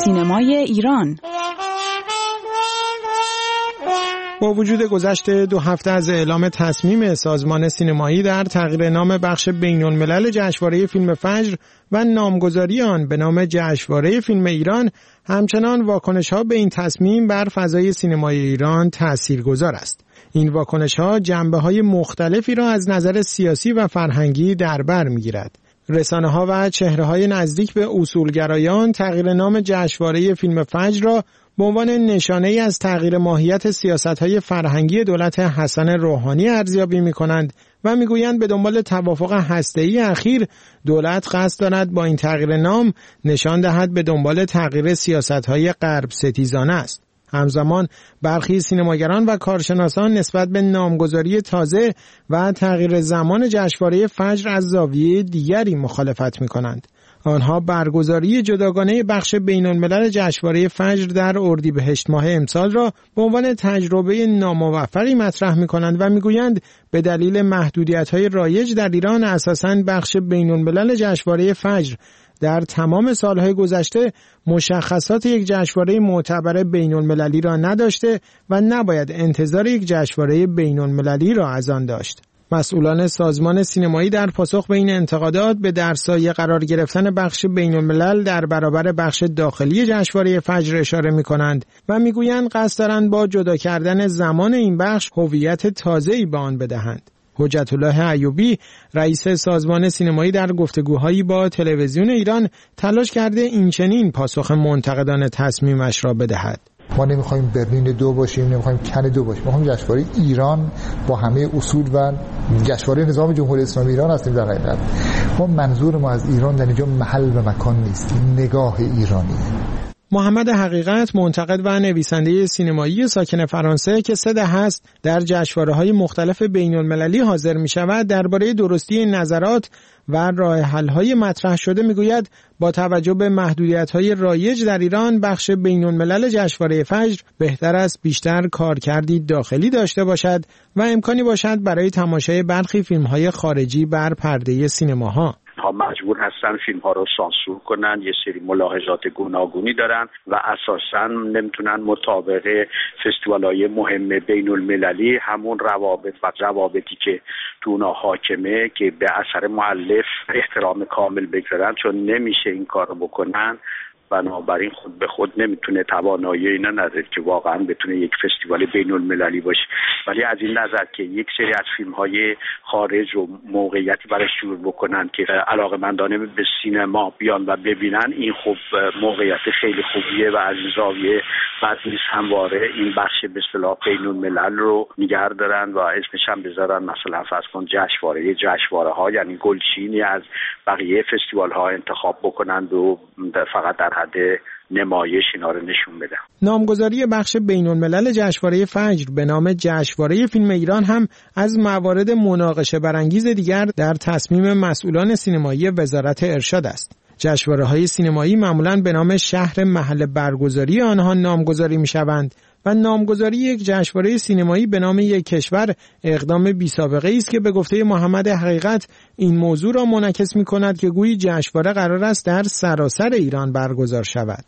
سینمای ایران. با وجود گذشت 2 هفته از اعلام تصمیم سازمان سینمایی در تغییر نام بخش بین‌الملل جشنواره فیلم فجر و نامگذاری آن به نام جشنواره فیلم ایران، همچنان واکنش‌ها به این تصمیم بر فضای سینمای ایران تاثیرگذار است. این واکنش‌ها جنبه‌های مختلفی را از نظر سیاسی و فرهنگی در بر می‌گیرد. رسانه‌ها و چهره‌های نزدیک به اصولگرایان تغییر نام جشنواره فیلم فجر را به عنوان نشانه‌ای از تغییر ماهیت سیاست‌های فرهنگی دولت حسن روحانی ارزیابی می‌کنند و می‌گویند به دنبال توافق هسته‌ای اخیر دولت قصد دارد با این تغییر نام نشان دهد به دنبال تغییر سیاست‌های غرب ستیزانه است. همزمان برخی سینماگران و کارشناسان نسبت به نامگذاری تازه و تغییر زمان جشنواره فجر از زاویه دیگری مخالفت می‌کنند. آنها برگزاری جداگانه بخش بین‌الملل جشنواره فجر در اردیبهشت ماه امسال را به عنوان تجربه ناموفقی مطرح می‌کنند و می‌گویند به دلیل محدودیت‌های رایج در ایران اساساً بخش بین‌الملل جشنواره فجر در تمام سالهای گذشته مشخصات یک جشنواره معتبر بین‌المللی را نداشته و نباید انتظار یک جشنواره بین‌المللی را از آن داشت. مسئولان سازمان سینمایی در پاسخ به این انتقادات به در سایه قرار گرفتن بخش بین‌الملل در برابر بخش داخلی جشنواره فجر اشاره می‌کنند و می‌گویند قصد دارند با جدا کردن زمان این بخش هویت تازه‌ای به آن بدهند. حجت الله ایوبی رئیس سازمان سینمایی در گفتگوهایی با تلویزیون ایران تلاش کرده این چنین پاسخ منتقدان تصمیمش را بدهد. ما نمیخوایم برلین 2 باشیم، نمیخوایم کن 2 باشیم، ما میخوایم جشنواره ایران با همه اصول و جشنواره نظام جمهوری اسلامی ایران هستیم. در حقیقت منظور ما از ایران در اینجا محل و مکان نیست، نگاه ایرانیه. محمد حقیقت منتقد و نویسنده سینمایی ساکن فرانسه که 3 دهه است در جشنواره‌های مختلف بین‌المللی حاضر می‌شود درباره درستی نظرات و راه حل‌های مطرح شده می‌گوید با توجه به محدودیت‌های رایج در ایران بخش بین‌الملل جشنواره فجر بهتر است بیشتر کارکردی داخلی داشته باشد و امکانی باشد برای تماشای برخی فیلم‌های خارجی بر پرده سینماها. مجبور هستن فیلم ها رو سانسور کنن، یه سری ملاحظات گوناگونی دارن و اساساً نمیتونن مطابق فستیوال های مهم بین المللی همون روابط و ضوابطی که تو اونها حاکمه که به اثر مؤلف احترام کامل بگذارن، چون نمیشه این کار رو بکنن. بنابراین خود به خود نمیتونه توانایی اینا نداره که واقعا بتونه یک فستیوال بین المللی باشه. ولی از این نظر که یک سری از فیلم های خارج رو موقعیتی برای شروع بکنن که علاقه‌مندانه به سینما بیان و ببینن، این خب موقعیت خیلی خوبیه و از این زاویه بعد نیست همواره این بخش به اصطلاح بین الملل رو نگه دارن و اسمش هم بذارن مثلا فرض کن جشنواره ها، یعنی گلچینی از بقیه فستیوال ها انتخاب بکنند و فقط در حد نمایش اینا رو نشون بدن. نامگذاری بخش بین‌الملل جشنواره فجر به نام جشنواره فیلم ایران هم از موارد مناقشه برانگیز دیگر در تصمیم مسئولان سینمایی وزارت ارشاد است. جشنواره‌های سینمایی معمولاً به نام شهر محل برگزاری آنها نامگذاری می‌شوند و نامگذاری یک جشنواره سینمایی به نام یک کشور اقدام بی‌سابقه‌ای است که به گفته محمد حقیقت این موضوع را منعکس می‌کند که گویی جشنواره قرار است در سراسر ایران برگزار شود.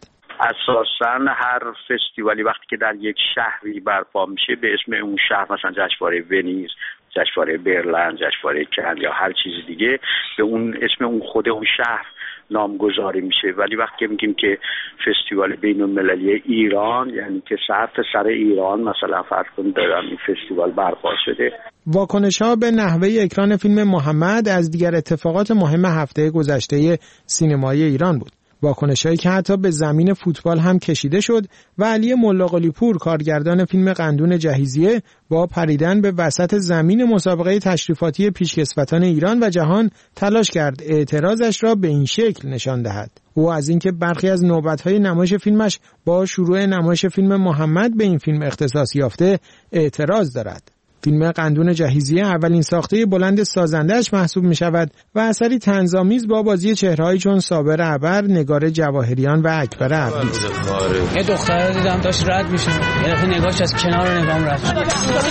اساساً هر فستیوالی وقتی که در یک شهری برپا میشه به اسم اون شهر، مثلا جشنواره ونیز، جشنواره برلین، جشنواره کن یا هر چیز دیگه، به اون اسم اون خود اون شهر نامگذاری میشه. ولی وقتی میگیم که فستیوال بین‌المللی ایران، یعنی که سر ایران مثلا فرض کنید دارن این فستیوال برپا شده. واکنش‌ها به نحوه اکران فیلم محمد از دیگر اتفاقات مهم هفته گذشته سینمای ایران بود. واکنش‌هایی که حتی به زمین فوتبال هم کشیده شد و علی ملاقلی‌پور کارگردان فیلم قندون جهیزیه با پریدن به وسط زمین مسابقه تشریفاتی پیشکسوتان ایران و جهان تلاش کرد اعتراضش را به این شکل نشان دهد. او از اینکه برخی از نوبت‌های نمایش فیلمش با شروع نمایش فیلم محمد به این فیلم اختصاص یافته اعتراض دارد. فیلم قندون جهیزیه اولین ساخته بلند سازنده‌اش محسوب می شود و اثری طنزآمیز با بازی چهره‌هایی چون صابر ابر، نگار جواهریان و اکبر عبدی. یه دختر دیدم داشت رد میشه، یه دفعه نگاهش از کنار نگام رد شد.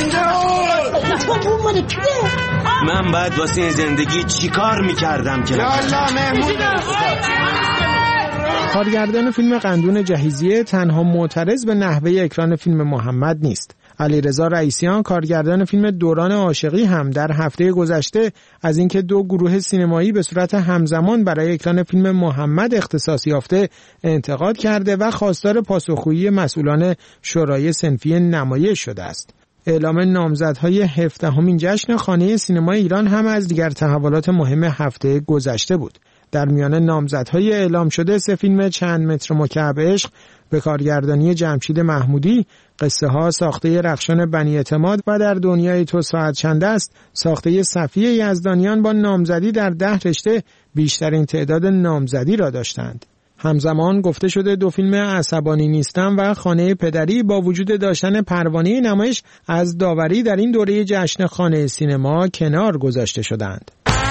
من بعد واسه زندگی چیکار می‌کردم که یا الله مهمون کارگردان فیلم قندون جهیزیه تنها معترض به نحوه اکران فیلم محمد نیست. علیرضا رئیسیان کارگردان فیلم دوران عاشقی هم در هفته گذشته از اینکه دو گروه سینمایی به صورت همزمان برای اکران فیلم محمد اختصاص یافته انتقاد کرده و خواستار پاسخگویی مسئولان شورای صنفی نمایش شده است. اعلام نامزدهای 17مین جشن خانه سینمای ایران هم از دیگر تحولات مهم هفته گذشته بود. در میان نامزدهای اعلام شده 3 فیلم چند متر مکعب عشق به کارگردانی جمشید محمودی، قصه ها ساخته رخشان بنی اعتماد و در دنیای تو ساعت چند است ساخته صفیه یزدانیان با نامزدی در 10 رشته بیشترین تعداد نامزدی را داشتند. همزمان گفته شده 2 فیلم عصبانی نیستم و خانه پدری با وجود داشتن پروانه نمایش از داوری در این دوره جشن خانه سینما کنار گذاشته شدند.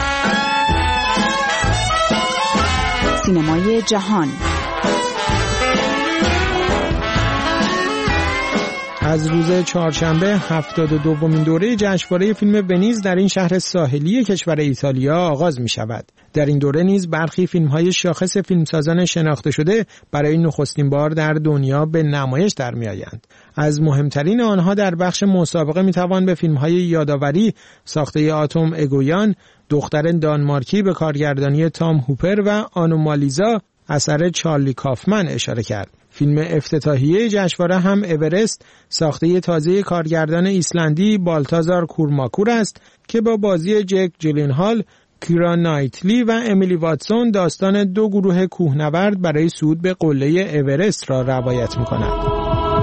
سینمای جهان از روز چهارشنبه 72مین دوره جشنواره فیلم ونیز در این شهر ساحلی کشور ایتالیا آغاز می شود. در این دوره نیز برخی فیلم‌های شاخص فیلمسازان شناخته شده برای نخستین بار در دنیا به نمایش در می آیند. از مهمترین آنها در بخش مسابقه می توان به فیلم‌های یادآوری ساخته آتوم اگویان، دختر دانمارکی به کارگردانی تام هوپر و آنومالیزا اثر چارلی کافمن اشاره کرد. فیلم افتتاحیه جشنواره هم اورست ساخته تازه کارگردان ایسلندی بالتازار کورماکور است که با بازی جک جیلنهال، کیرا نایتلی و امیلی واتسون داستان 2 گروه کوهنورد برای صعود به قله اورست را روایت می‌کند.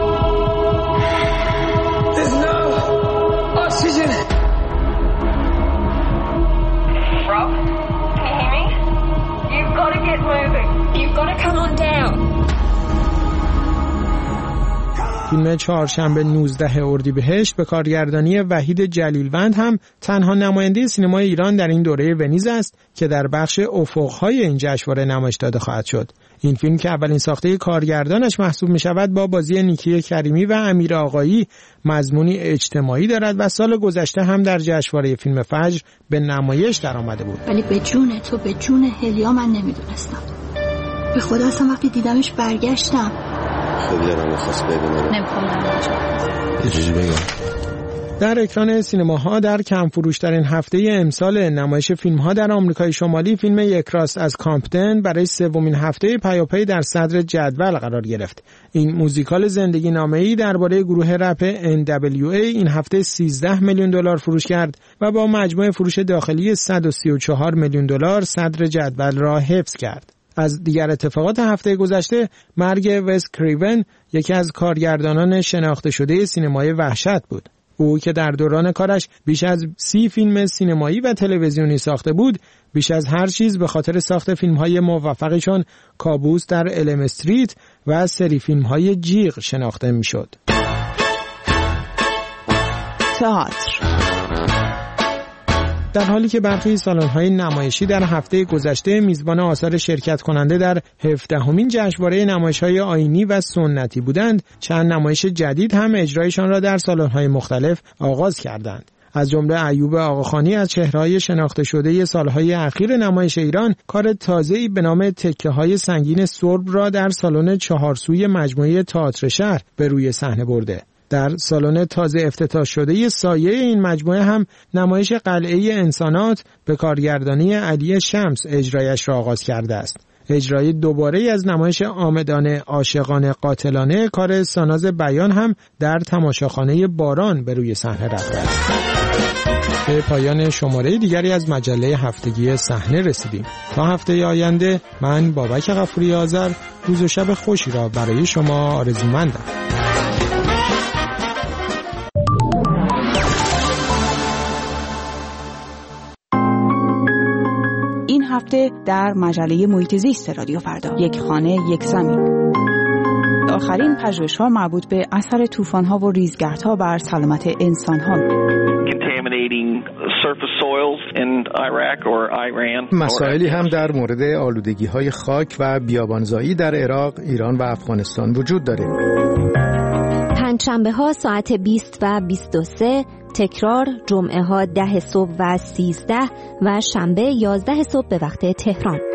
فیلم چهارشنبه 19 اردیبهشت به کارگردانی وحید جلیلوند هم تنها نماینده سینمای ایران در این دوره ونیز است که در بخش افق‌های این جشنواره نمایش داده خواهد شد. این فیلم که اولین ساخته کارگردانش محسوب می شود با بازی نیکی کریمی و امیر آقایی مضمونی اجتماعی دارد و سال گذشته هم در جشنواره فیلم فجر به نمایش در آمده بود. ولی به جون تو، به جون هلیا من نمیدونستم. به خدا اصلا وقتی دیدمش برگشتم. خیلی دارم خواست ببینم. نمیخوام یه چیزی بگم. در اکران سینماها در کم فروشترین هفته امسال نمایش فیلم‌ها در آمریکای شمالی فیلم یک راست از کامپتن برای 3مین هفته پیاپی در صدر جدول قرار گرفت. این موزیکال زندگی نامه‌ای درباره گروه رپ NWA این هفته $13 میلیون فروش کرد و با مجموع فروش داخلی $134 میلیون صدر جدول را حفظ کرد. از دیگر اتفاقات هفته گذشته مرگ وس کریون، یکی از کارگردانان شناخته شده سینمای وحشت بود. او که در دوران کارش بیش از 30 فیلم سینمایی و تلویزیونی ساخته بود، بیش از هر چیز به خاطر ساخت فیلم‌های موفقی چون کابوس در الم استریت و سری فیلم‌های جیغ شناخته می‌شد. تئاتر. در حالی که برخی سالن‌های نمایشی در هفته گذشته میزبان آثار شرکت کننده در 17مین جشنواره نمایش‌های آیینی و سنتی بودند، چند نمایش جدید هم اجرایشان را در سالن‌های مختلف آغاز کردند. از جمله ایوب آقاخانی از چهره‌های شناخته شده سال‌های اخیر نمایش ایران کار تازه‌ای به نام تکه‌های سنگین سرب را در سالن 4 سوی مجموعه تئاتر شهر به روی صحنه برده. در سالن تازه افتتاح شده سایه این مجموعه هم نمایش قلعه انسانات به کارگردانی علی شمس اجرایش را آغاز کرده است. اجرای دوباره از نمایش آمدانه عاشقانه قاتلانه کار ساناز بیان هم در تماشاخانه باران به روی صحنه رفته است. به پایان شماره دیگری از مجله هفتگی صحنه رسیدیم. تا هفته آینده من بابک غفوری آذر روز و شب خوشی را برای شما آرزومندم. این هفته در مجله محیط زیست رادیو فردا، یک خانه یک زمین. آخرین پژوهش‌ها مربوط به اثر طوفان‌ها و ریزگردها بر سلامت انسان‌ها. مسائلی هم در مورد آلودگی‌های خاک و بیابانزایی در عراق، ایران و افغانستان وجود داره. پنجشنبه‌ها ساعت 20 و 23، تکرار جمعه‌ها 10 صبح و 13 و شنبه 11 صبح به وقت تهران.